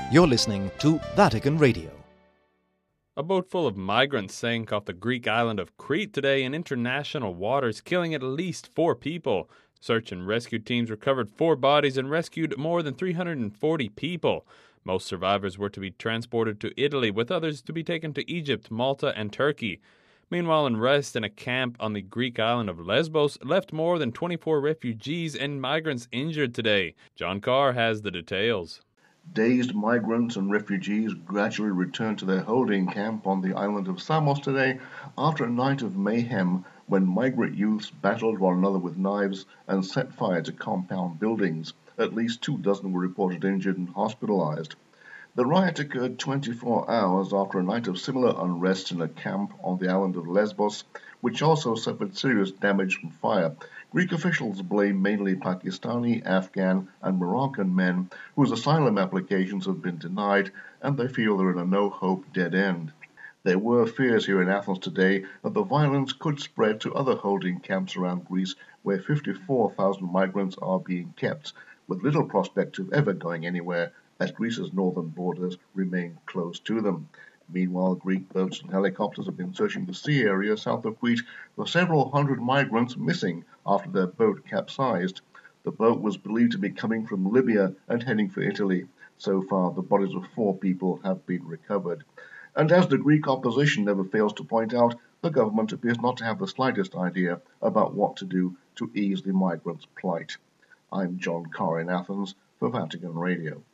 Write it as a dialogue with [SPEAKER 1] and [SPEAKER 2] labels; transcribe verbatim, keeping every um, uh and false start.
[SPEAKER 1] You're listening to Vatican Radio.
[SPEAKER 2] A boat full of migrants sank off the Greek island of Crete today in international waters, killing at least four people. Search and rescue teams recovered four bodies and rescued more than three hundred forty people. Most survivors were to be transported to Italy, with others to be taken to Egypt, Malta, and Turkey. Meanwhile, unrest in a camp on the Greek island of Lesbos left more than twenty-four refugees and migrants injured today. John Carr has the details.
[SPEAKER 3] Dazed migrants and refugees gradually returned to their holding camp on the island of Samos today after a night of mayhem when migrant youths battled one another with knives and set fire to compound buildings. At least two dozen were reported injured and hospitalized. The riot occurred twenty-four hours after a night of similar unrest in a camp on the island of Lesbos, which also suffered serious damage from fire. Greek officials blame mainly Pakistani, Afghan, and Moroccan men whose asylum applications have been denied, and they feel they're in a no-hope dead end. There were fears here in Athens today that the violence could spread to other holding camps around Greece, where fifty-four thousand migrants are being kept, with little prospect of ever going anywhere, as Greece's northern borders remain closed to them. Meanwhile, Greek boats and helicopters have been searching the sea area south of Crete for several hundred migrants missing after their boat capsized. The boat was believed to be coming from Libya and heading for Italy. So far, the bodies of four people have been recovered. And as the Greek opposition never fails to point out, the government appears not to have the slightest idea about what to do to ease the migrants' plight. I'm John Carr in Athens for Vatican Radio.